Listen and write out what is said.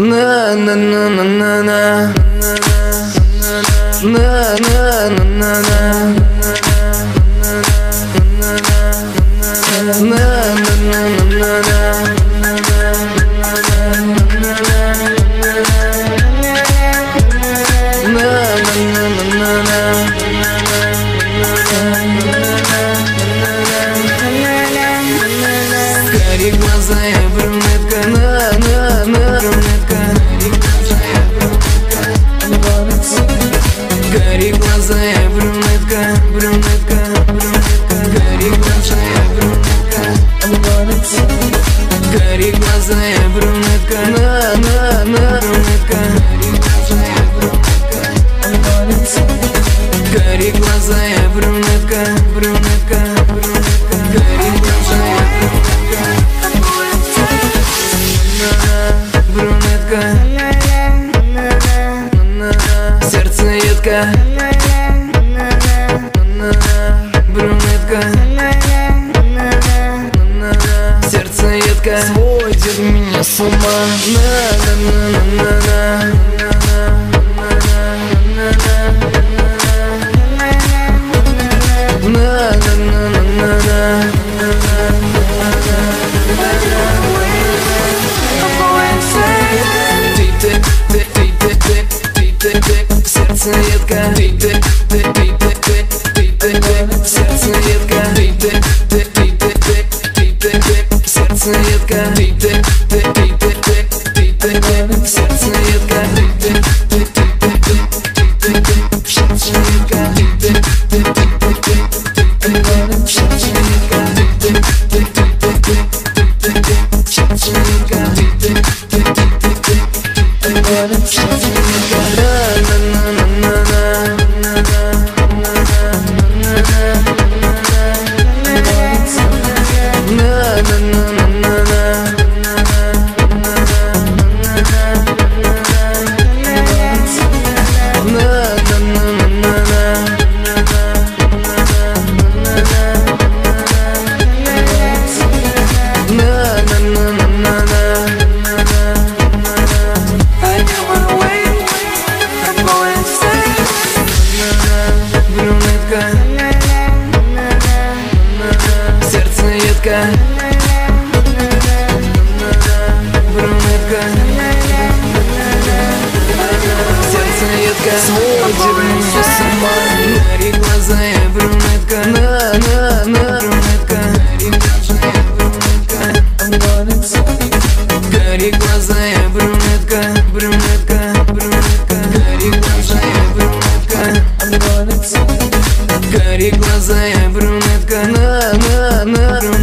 на на на на на на на на на на Карие глаза и брюнетка, брюнетка. Карие глаза и брюнетка, брюнетка, брюнетка. Карие глаза и брюнетка, карие глаза и брюнетка, брюнетка. Карие глаза и брюнетка, брюнетка, брюнетка. Карие глаза и брюнетка, сердце едко, брюнетка, сердце едко, сводит меня с ума. Сердце едко, сердце едко, сердце едко, сердце сводит меня с ума. Карие глаза и брюнетка, брюнетка. Карие глаза и брюнетка, брюнетка, брюнетка. Карие глаза и брюнетка, карие глаза и брюнетка, брюнетка.